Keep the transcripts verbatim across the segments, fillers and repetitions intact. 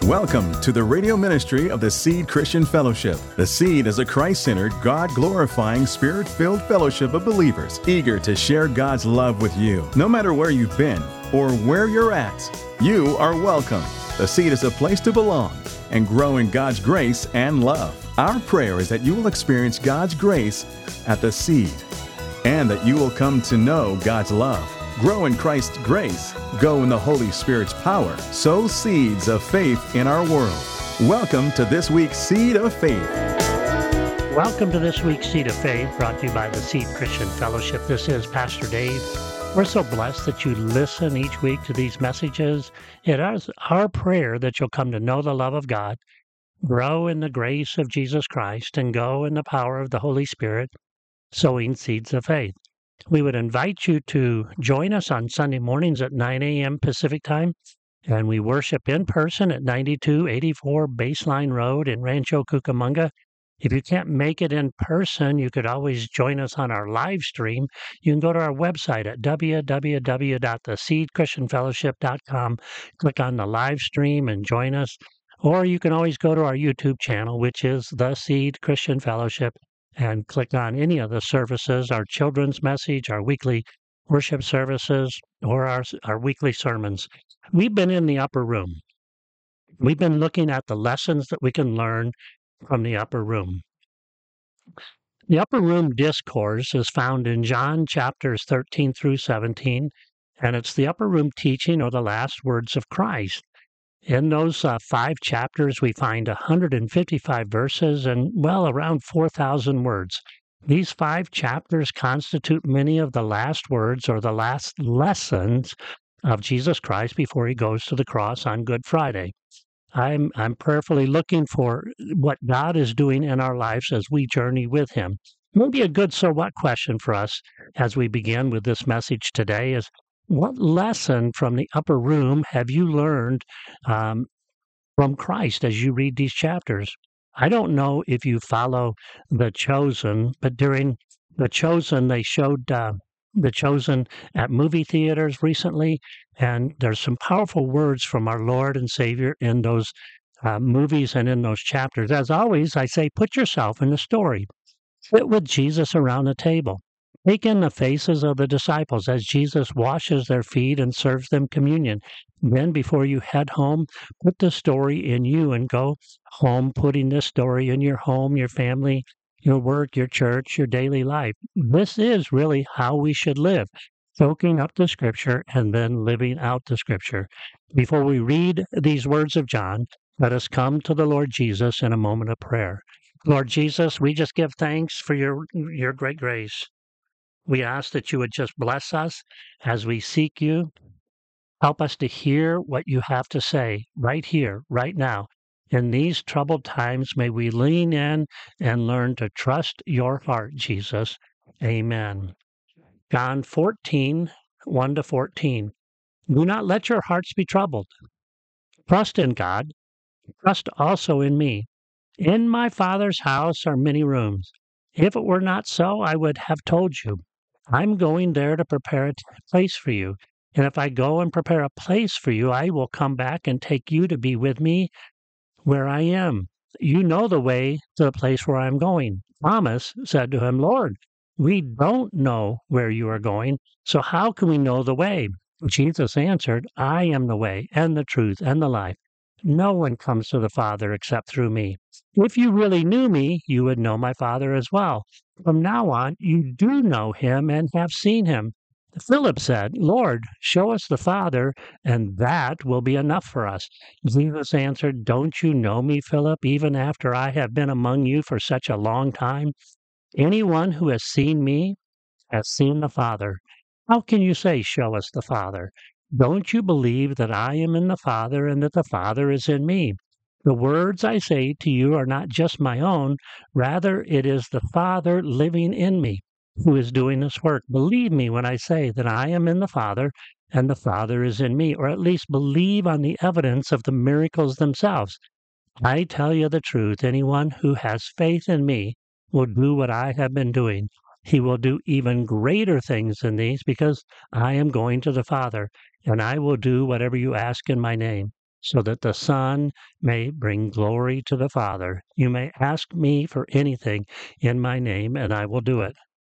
Welcome to the radio ministry of the Seed Christian Fellowship. The Seed is a Christ-centered, God-glorifying, Spirit-filled fellowship of believers eager to share God's love with you. No matter where you've been or where you're at, you are welcome. The Seed is a place to belong and grow in God's grace and love. Our prayer is that you will experience God's grace at the Seed and that you will come to know God's love. Grow in Christ's grace, go in the Holy Spirit's power, sow seeds of faith in our world. Welcome to this week's Seed of Faith. Welcome to this week's Seed of Faith, brought to you by the Seed Christian Fellowship. This is Pastor Dave. We're so blessed that you listen each week to these messages. It is our prayer that you'll come to know the love of God, grow in the grace of Jesus Christ, and go in the power of the Holy Spirit, sowing seeds of faith. We would invite you to join us on Sunday mornings at nine a.m. Pacific Time, and we worship in person at ninety-two eighty-four Baseline Road in Rancho Cucamonga. If you can't make it in person, you could always join us on our live stream. You can go to our website at w w w dot the seed christian fellowship dot com, click on the live stream and join us. Or you can always go to our YouTube channel, which is The Seed Christian Fellowship, and click on any of the services, our children's message, our weekly worship services, or our, our weekly sermons. We've been in the upper room. We've been looking at the lessons that we can learn from the upper room. The upper room discourse is found in John chapters thirteen through seventeen, and it's the upper room teaching or the last words of Christ. In those uh, five chapters, we find one hundred fifty-five verses and, well, around four thousand words. These five chapters constitute many of the last words or the last lessons of Jesus Christ before he goes to the cross on Good Friday. I'm, I'm prayerfully looking for what God is doing in our lives as we journey with him. Maybe a good so what question for us as we begin with this message today is, what lesson from the upper room have you learned um, from Christ as you read these chapters? I don't know if you follow The Chosen, but during The Chosen, they showed uh, The Chosen at movie theaters recently, and there's some powerful words from our Lord and Savior in those uh, movies and in those chapters. As always, I say, put yourself in the story. Sit with Jesus around the table. Take in the faces of the disciples as Jesus washes their feet and serves them communion. Then, before you head home, put the story in you and go home putting this story in your home, your family, your work, your church, your daily life. This is really how we should live, soaking up the Scripture and then living out the Scripture. Before we read these words of John, let us come to the Lord Jesus in a moment of prayer. Lord Jesus, we just give thanks for your, your great grace. We ask that you would just bless us as we seek you. Help us to hear what you have to say right here, right now. In these troubled times, may we lean in and learn to trust your heart, Jesus. Amen. John fourteen, one to fourteen. Do not let your hearts be troubled. Trust in God. Trust also in me. In my Father's house are many rooms. If it were not so, I would have told you. I'm going there to prepare a place for you. And if I go and prepare a place for you, I will come back and take you to be with me where I am. You know the way to the place where I'm going. Thomas said to him, Lord, we don't know where you are going, so how can we know the way? Jesus answered, I am the way and the truth and the life. No one comes to the Father except through me. If you really knew me, you would know my Father as well. From now on, you do know him and have seen him. Philip said, Lord, show us the Father, and that will be enough for us. Jesus answered, Don't you know me, Philip, even after I have been among you for such a long time? Anyone who has seen me has seen the Father. How can you say, show us the Father? Don't you believe that I am in the Father and that the Father is in me? The words I say to you are not just my own, rather it is the Father living in me who is doing this work. Believe me when I say that I am in the Father and the Father is in me, or at least believe on the evidence of the miracles themselves. I tell you the truth, anyone who has faith in me will do what I have been doing. He will do even greater things than these because I am going to the Father, and I will do whatever you ask in my name. so that the Son may bring glory to the Father. You may ask me for anything in my name, and I will do it.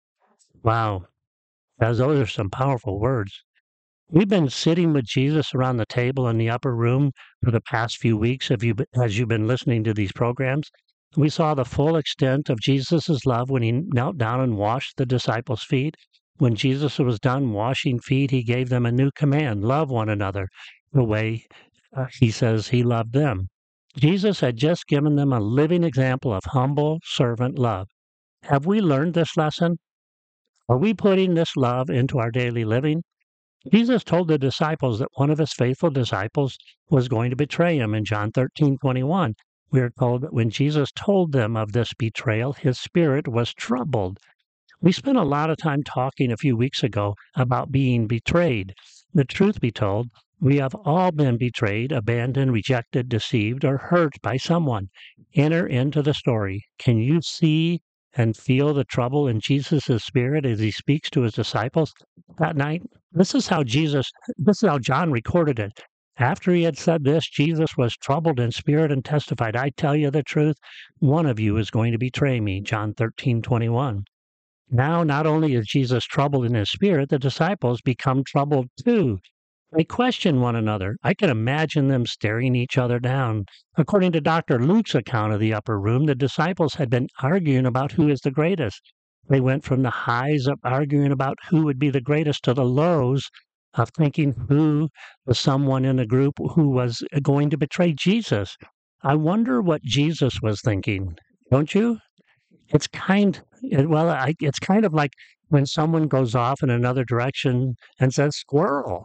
Wow, those are some powerful words. We've been sitting with Jesus around the table in the upper room for the past few weeks Have you, as you've been listening to these programs. We saw the full extent of Jesus' love when he knelt down and washed the disciples' feet. When Jesus was done washing feet, he gave them a new command: love one another the way uh, he says he loved them. Jesus had just given them a living example of humble servant love. Have we learned this lesson? Are we putting this love into our daily living? Jesus told the disciples that one of his faithful disciples was going to betray him. In John thirteen twenty-one, we are told that when Jesus told them of this betrayal, his spirit was troubled. We spent a lot of time talking a few weeks ago about being betrayed. The truth be told, we have all been betrayed, abandoned, rejected, deceived, or hurt by someone. Enter into the story. Can you see and feel the trouble in Jesus' spirit as he speaks to his disciples that night? This is how Jesus, this is how John recorded it. After he had said this, Jesus was troubled in spirit and testified, I tell you the truth, one of you is going to betray me. John thirteen twenty-one. Now, not only is Jesus troubled in his spirit, the disciples become troubled too. They question one another. I can imagine them staring each other down. According to Doctor Luke's account of the upper room, the disciples had been arguing about who is the greatest. They went from the highs of arguing about who would be the greatest to the lows of thinking who was someone in the group who was going to betray Jesus. I wonder what Jesus was thinking, don't you? It's kind, well, I, it's kind of like when someone goes off in another direction and says, squirrel.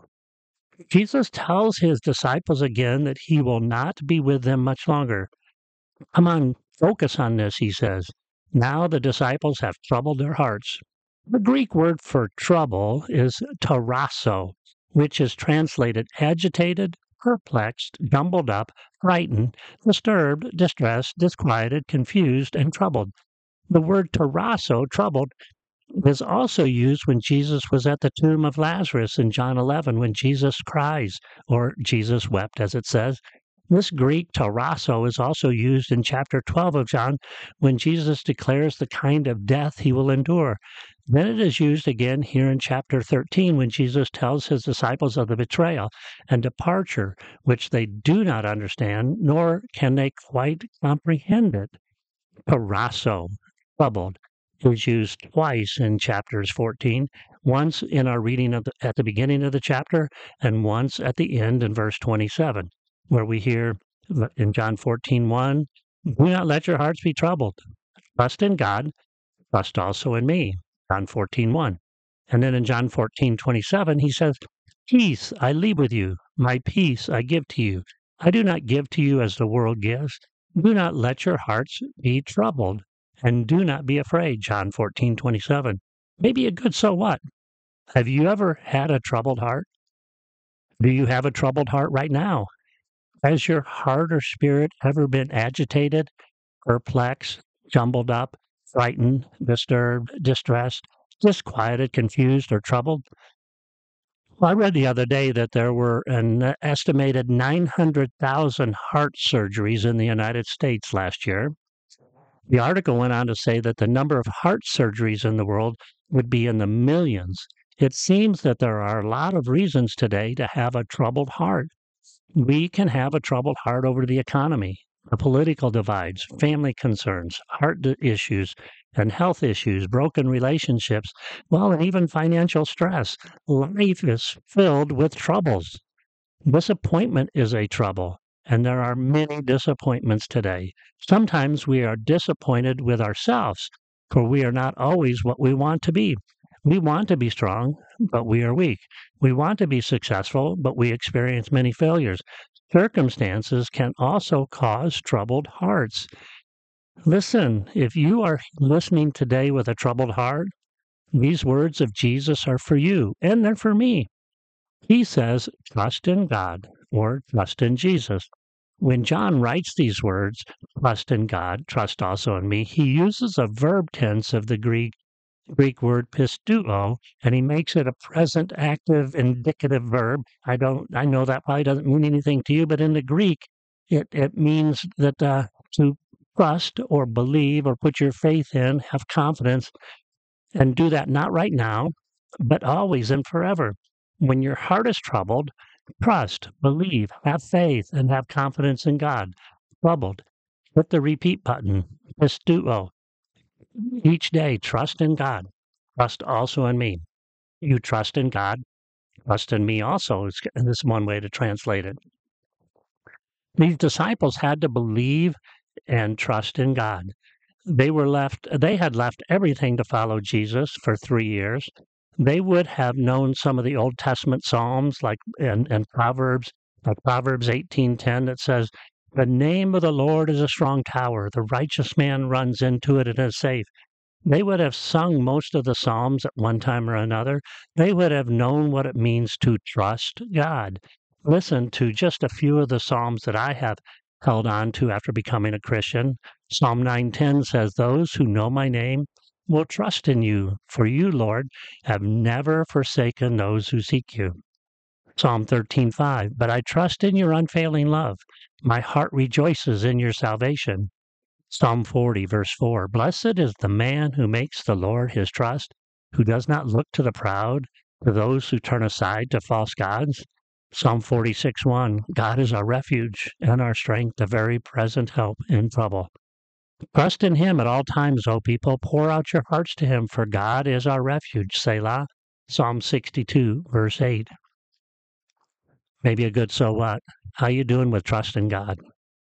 Jesus tells his disciples again that he will not be with them much longer. Come on, focus on this, he says. Now the disciples have troubled their hearts. The Greek word for trouble is tarasso, which is translated agitated, perplexed, jumbled up, frightened, disturbed, distressed, disquieted, confused, and troubled. The word tarasso, troubled, is also used when Jesus was at the tomb of Lazarus in John eleven, when Jesus cries, or Jesus wept, as it says. This Greek tarasso is also used in chapter twelve of John, when Jesus declares the kind of death he will endure. Then it is used again here in chapter thirteen, when Jesus tells his disciples of the betrayal and departure, which they do not understand, nor can they quite comprehend it. Tarasso, troubled, is used twice in chapters fourteen, once in our reading of the, at the beginning of the chapter, and once at the end in verse twenty-seven, where we hear in John fourteen one, do not let your hearts be troubled. Trust in God, trust also in me. John fourteen one. And then in John fourteen twenty-seven, he says, peace I leave with you, my peace I give to you. I do not give to you as the world gives. Do not let your hearts be troubled, and do not be afraid. John fourteen twenty-seven. Maybe a good so what? Have you ever had a troubled heart? Do you have a troubled heart right now? Has your heart or spirit ever been agitated, perplexed, jumbled up, frightened, disturbed, distressed, disquieted, confused, or troubled? Well, I read the other day that there were an estimated nine hundred thousand heart surgeries in the United States last year. The article went on to say that the number of heart surgeries in the world would be in the millions. It seems that there are a lot of reasons today to have a troubled heart. We can have a troubled heart over the economy, the political divides, family concerns, heart issues, and health issues, broken relationships, well, and even financial stress. Life is filled with troubles. Disappointment is a trouble, and there are many disappointments today. Sometimes we are disappointed with ourselves, for we are not always what we want to be. We want to be strong, but we are weak. We want to be successful, but we experience many failures. Circumstances can also cause troubled hearts. Listen, if you are listening today with a troubled heart, these words of Jesus are for you, and they're for me. He says, trust in God, or trust in Jesus. When John writes these words, trust in God, trust also in me, he uses a verb tense of the Greek Greek word pisteuo, and he makes it a present active indicative verb. I don't, I know that probably doesn't mean anything to you, but in the Greek, it, it means that uh, to trust or believe or put your faith in, have confidence, and do that not right now, but always and forever. When your heart is troubled, trust, believe, have faith, and have confidence in God. Troubled, hit the repeat button, pisteuo. Each day, trust in God. Trust also in me. You trust in God, trust in me also. Is this one way to translate it. These disciples had to believe and trust in God. They were left, they had left everything to follow Jesus for three years. They would have known some of the Old Testament Psalms like and, and Proverbs, like Proverbs eighteen ten that says, "The name of the Lord is a strong tower. The righteous man runs into it and is safe." They would have sung most of the Psalms at one time or another. They would have known what it means to trust God. Listen to just a few of the Psalms that I have held on to after becoming a Christian. Psalm nine ten says, "Those who know my name will trust in you, for you, Lord, have never forsaken those who seek you." Psalm thirteen five, "But I trust in your unfailing love. My heart rejoices in your salvation." Psalm forty, verse four, "Blessed is the man who makes the Lord his trust, who does not look to the proud, to those who turn aside to false gods." Psalm forty-six, one, "God is our refuge and our strength, a very present help in trouble." Trust in him at all times, O people. Pour out your hearts to him, for God is our refuge. Selah. Psalm sixty-two, verse eight. Maybe a good so what? How you doing with trusting God?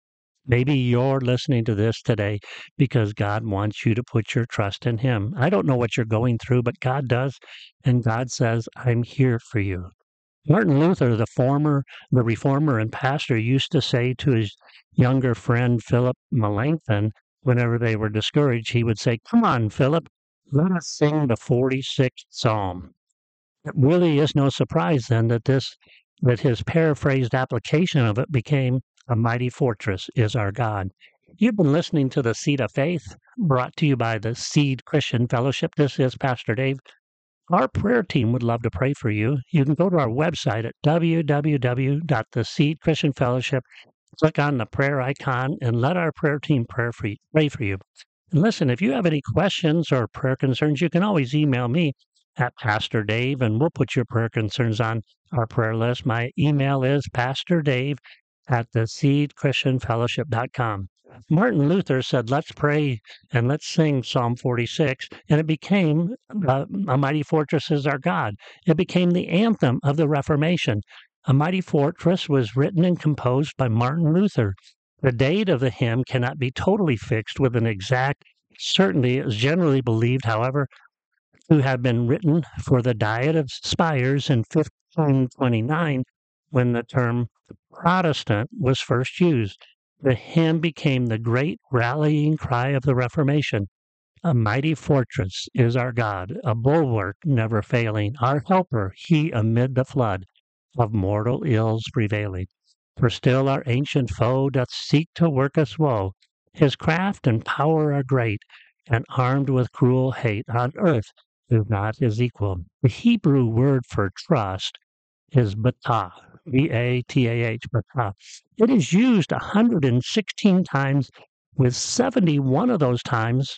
Maybe you're listening to this today because God wants you to put your trust in him. I don't know what you're going through, but God does, and God says, "I'm here for you." Martin Luther, the former, the reformer and pastor, used to say to his younger friend Philip Melanchthon, whenever they were discouraged, he would say, "Come on, Philip, let us sing the forty-sixth Psalm." It really is no surprise then that this, that his paraphrased application of it became, "A mighty fortress is our God." You've been listening to The Seed of Faith, brought to you by the Seed Christian Fellowship. This is Pastor Dave. Our prayer team would love to pray for you. You can go to our website at w w w dot the seed christian fellowship, click on the prayer icon, and let our prayer team pray for you. Pray for you. And listen, if you have any questions or prayer concerns, you can always email me at Pastor Dave, and we'll put your prayer concerns on our prayer list. My email is pastordave at the seed christian fellowship dot com. Martin Luther said, "Let's pray and let's sing Psalm forty-six," and it became uh, "A Mighty Fortress is Our God." It became the anthem of the Reformation. "A Mighty Fortress" was written and composed by Martin Luther. The date of the hymn cannot be totally fixed with an exact certainty. It is generally believed, however, to have been written for the Diet of Spires in fifteen twenty-nine, when the term Protestant was first used. The hymn became the great rallying cry of the Reformation. "A mighty fortress is our God, a bulwark never failing, our helper, he amid the flood of mortal ills prevailing. For still our ancient foe doth seek to work us woe. His craft and power are great, and armed with cruel hate on earth is not his equal." The Hebrew word for trust is batah, B A T A H, batah. It is used one hundred sixteen times, with seventy-one of those times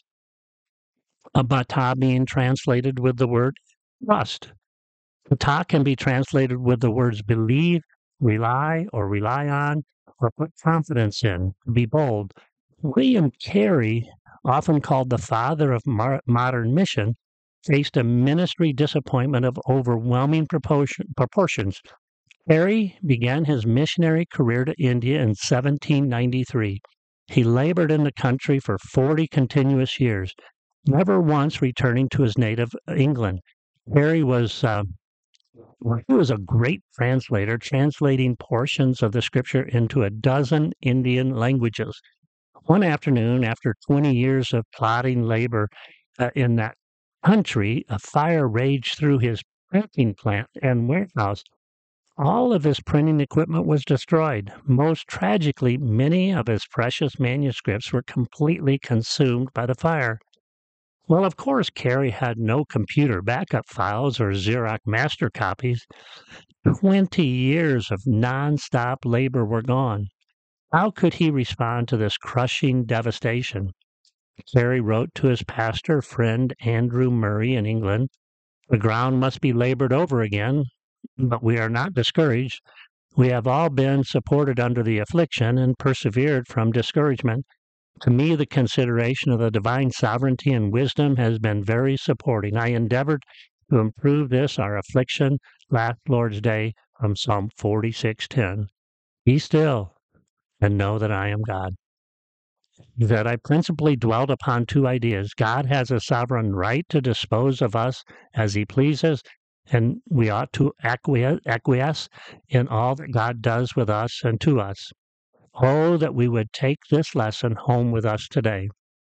a batah being translated with the word trust. Batah can be translated with the words believe, rely, or rely on, or put confidence in, be bold. William Carey, often called the father of mar- modern mission, faced a ministry disappointment of overwhelming proportion, proportions. Carey began his missionary career to India in seventeen ninety-three. He labored in the country for forty continuous years, never once returning to his native England. Carey was uh, he was a great translator, translating portions of the scripture into a dozen Indian languages. One afternoon, after twenty years of plodding labor uh, in that country, a fire raged through his printing plant and warehouse. All of his printing equipment was destroyed. Most tragically, many of his precious manuscripts were completely consumed by the fire. Well, of course, Carrie had no computer backup files or Xerox master copies. Twenty years of nonstop labor were gone. How could he respond to this crushing devastation? Carey wrote to his pastor friend Andrew Murray in England, "The ground must be labored over again, but we are not discouraged. We have all been supported under the affliction and persevered from discouragement. To me, the consideration of the divine sovereignty and wisdom has been very supporting. I endeavored to improve this, our affliction, last Lord's Day, from Psalm forty-six ten. Be still and know that I am God." That I principally dwelt upon two ideas. God has a sovereign right to dispose of us as he pleases, and we ought to acquiesce, acquiesce in all that God does with us and to us. Oh, that we would take this lesson home with us today.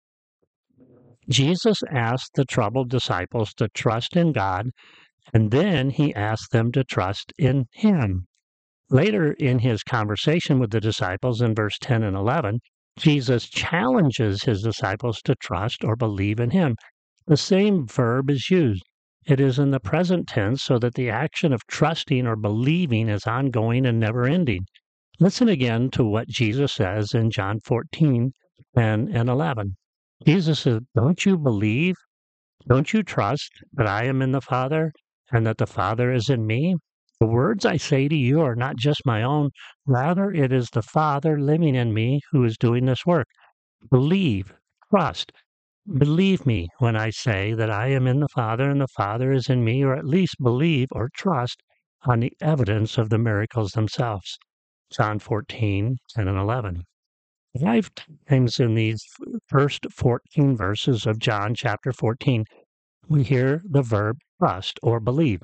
Jesus asked the troubled disciples to trust in God, and then he asked them to trust in him. Later in his conversation with the disciples in verse ten and eleven, Jesus challenges his disciples to trust or believe in him. The same verb is used. It is in the present tense so that the action of trusting or believing is ongoing and never ending. Listen again to what Jesus says in John fourteen, ten and eleven. Jesus says, "Don't you believe? Don't you trust that I am in the Father and that the Father is in me? The words I say to you are not just my own. Rather, it is the Father living in me who is doing this work. Believe, trust. Believe me when I say that I am in the Father and the Father is in me, or at least believe or trust on the evidence of the miracles themselves." John fourteen, ten and eleven. Five times in these first fourteen verses of John chapter fourteen, we hear the verb trust or believe.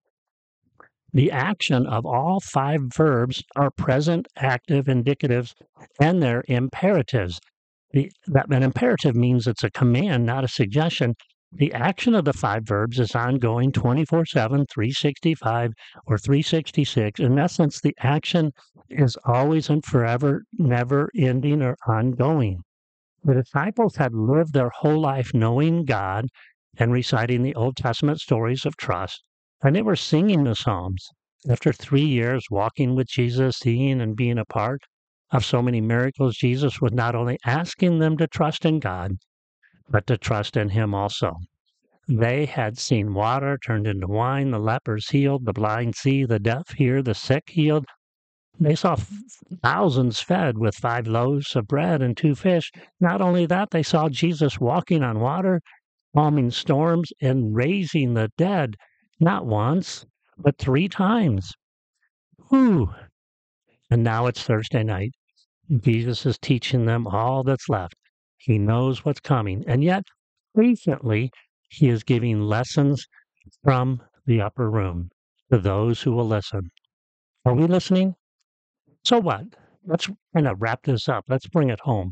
The action of all five verbs are present, active, indicatives, and they're imperatives. The, that an imperative means it's a command, not a suggestion. The action of the five verbs is ongoing twenty-four seven, three sixty-five, or three sixty-six. In essence, the action is always and forever, never ending or ongoing. The disciples had lived their whole life knowing God and reciting the Old Testament stories of trust, and they were singing the Psalms. After three years walking with Jesus, seeing and being a part of so many miracles, Jesus was not only asking them to trust in God, but to trust in him also. They had seen water turned into wine, the lepers healed, the blind see, the deaf hear, the sick healed. They saw thousands fed with five loaves of bread and two fish. Not only that, they saw Jesus walking on water, calming storms, and raising the dead, not once, but three times. Whew! And now it's Thursday night. Jesus is teaching them all that's left. He knows what's coming, and yet, patiently, he is giving lessons from the upper room to those who will listen. Are we listening? So what? Let's kind of wrap this up. Let's bring it home.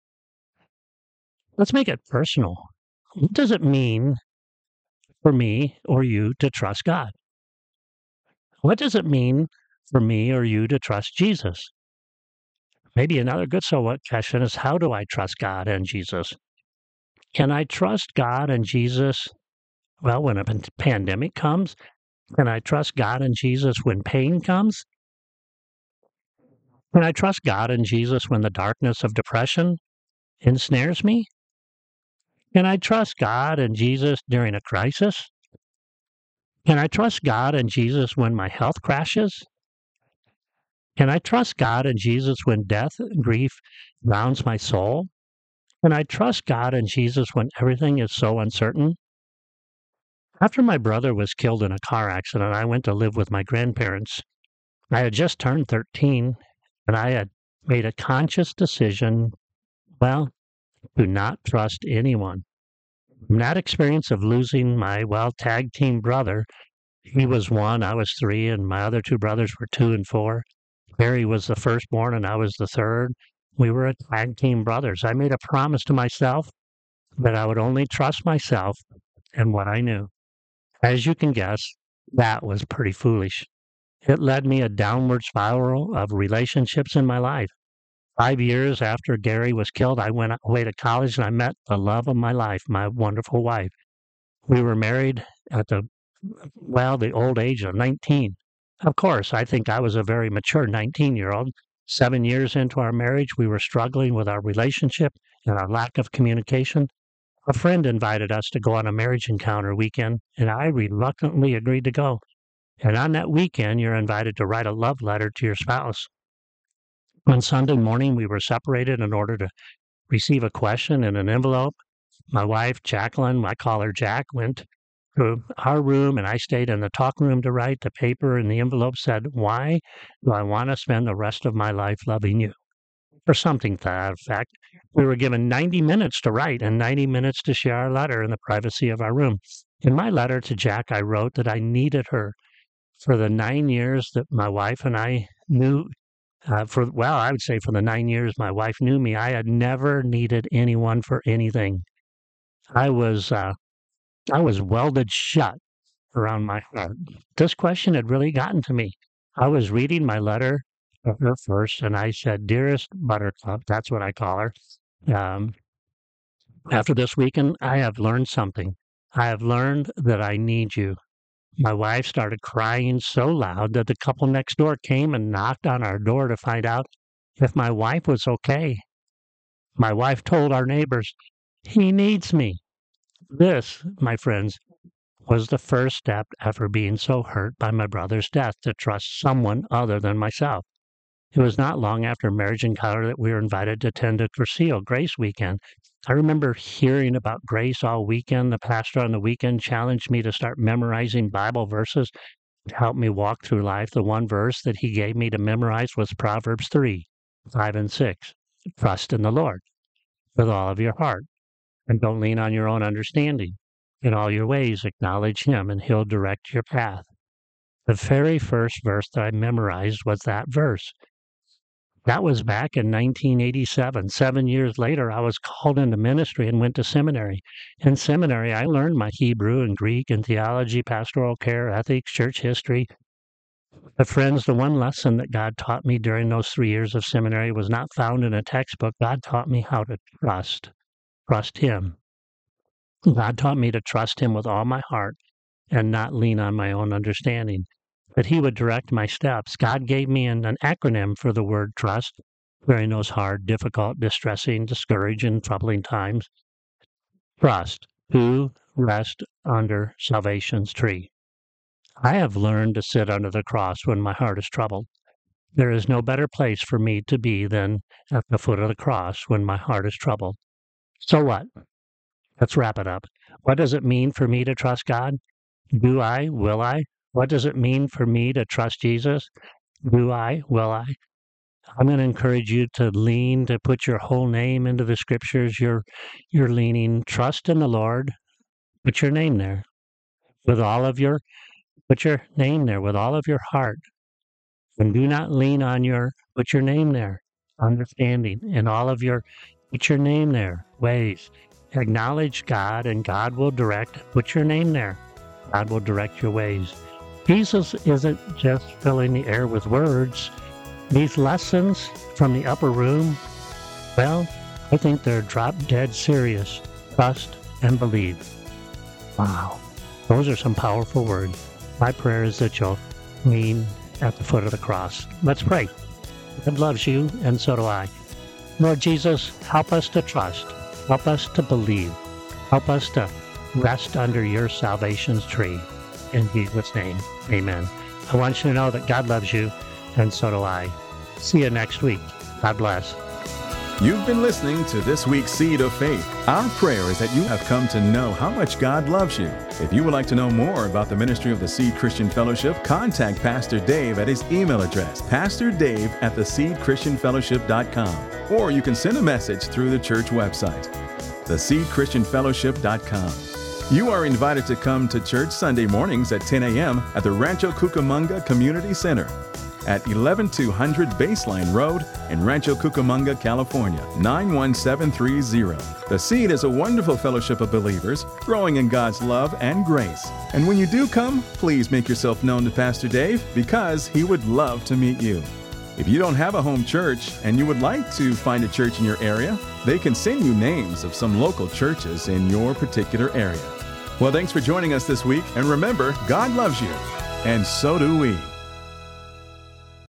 Let's make it personal. What does it mean for me or you to trust God? What does it mean for me or you to trust Jesus? Maybe another good so what question is, how do I trust God and Jesus? Can I trust God and Jesus, well, when a pandemic comes? Can I trust God and Jesus when pain comes? Can I trust God and Jesus when the darkness of depression ensnares me? Can I trust God and Jesus during a crisis? Can I trust God and Jesus when my health crashes? Can I trust God and Jesus when death and grief rounds my soul? Can I trust God and Jesus when everything is so uncertain? After my brother was killed in a car accident, I went to live with my grandparents. I had just turned thirteen, and I had made a conscious decision, well, to not trust anyone. From that experience of losing my, well, tag team brother, he was one, I was three, and my other two brothers were two and four. Barry was the firstborn, and I was the third. We were a tag team brothers. I made a promise to myself that I would only trust myself and what I knew. As you can guess, that was pretty foolish. It led me a downward spiral of relationships in my life. Five years after Gary was killed, I went away to college and I met the love of my life, my wonderful wife. We were married at the, well, the old age of nineteen. Of course, I think I was a very mature nineteen-year-old. Seven years into our marriage, we were struggling with our relationship and our lack of communication. A friend invited us to go on a marriage encounter weekend, and I reluctantly agreed to go. And on that weekend, you're invited to write a love letter to your spouse. On Sunday morning, we were separated in order to receive a question in an envelope. My wife, Jacqueline, I call her Jack, went to our room, and I stayed in the talk room to write. The paper in the envelope said, "Why do I want to spend the rest of my life loving you?" Or something to that effect. We were given ninety minutes to write and ninety minutes to share our letter in the privacy of our room. In my letter to Jack, I wrote that I needed her for the nine years that my wife and I knew. Uh, for well, I would say for the nine years my wife knew me, I had never needed anyone for anything. I was uh, I was welded shut around my heart. This question had really gotten to me. I was reading my letter to her first, and I said, "Dearest Buttercup," that's what I call her. Um, after this weekend, I have learned something. I have learned that I need you. My wife started crying so loud that the couple next door came and knocked on our door to find out if my wife was okay. My wife told our neighbors, "He needs me." This, my friends, was the first step after being so hurt by my brother's death to trust someone other than myself. It was not long after marriage encounter that we were invited to attend a Cursillo Grace weekend. I remember hearing about grace all weekend. The pastor on the weekend challenged me to start memorizing Bible verses to help me walk through life. The one verse that he gave me to memorize was Proverbs three, five and six. Trust in the Lord with all of your heart, and don't lean on your own understanding. In all your ways acknowledge him, and he'll direct your path. The very first verse that I memorized was that verse. That was back in nineteen eighty-seven. Seven years later, I was called into ministry and went to seminary. In seminary, I learned my Hebrew and Greek and theology, pastoral care, ethics, church history. But friends, the one lesson that God taught me during those three years of seminary was not found in a textbook. God taught me how to trust, trust him. God taught me to trust him with all my heart and not lean on my own understanding, that he would direct my steps. God gave me an, an acronym for the word trust during those hard, difficult, distressing, discouraging, troubling times. Trust, who rest under salvation's tree. I have learned to sit under the cross when my heart is troubled. There is no better place for me to be than at the foot of the cross when my heart is troubled. So what? Let's wrap it up. What does it mean for me to trust God? Do I? Will I? What does it mean for me to trust Jesus? Do I? Will I? I'm going to encourage you to lean, to put your whole name into the scriptures. You're, you're leaning. Trust in the Lord. Put your name there. With all of your, put your name there with all of your heart. And do not lean on your, put your name there. Understanding. In all of your, put your name there. Ways. Acknowledge God, and God will direct. Put your name there. God will direct your ways. Jesus isn't just filling the air with words. These lessons from the upper room, well, I think they're drop dead serious. Trust and believe. Wow. Those are some powerful words. My prayer is that you'll lean at the foot of the cross. Let's pray. God loves you, and so do I. Lord Jesus, help us to trust. Help us to believe. Help us to rest under your salvation's tree. In Jesus' name, amen. I want you to know that God loves you, and so do I. See you next week. God bless. You've been listening to this week's Seed of Faith. Our prayer is that you have come to know how much God loves you. If you would like to know more about the ministry of the Seed Christian Fellowship, contact Pastor Dave at his email address, pastor dave at the seed christian fellowship dot com. Or you can send a message through the church website, the seed christian fellowship dot com. You are invited to come to church Sunday mornings at ten a.m. at the Rancho Cucamonga Community Center at eleven two hundred Baseline Road in Rancho Cucamonga, California, nine one seven three zero. The Seed is a wonderful fellowship of believers growing in God's love and grace. And when you do come, please make yourself known to Pastor Dave, because he would love to meet you. If you don't have a home church and you would like to find a church in your area, they can send you names of some local churches in your particular area. Well, thanks for joining us this week, and remember, God loves you, and so do we.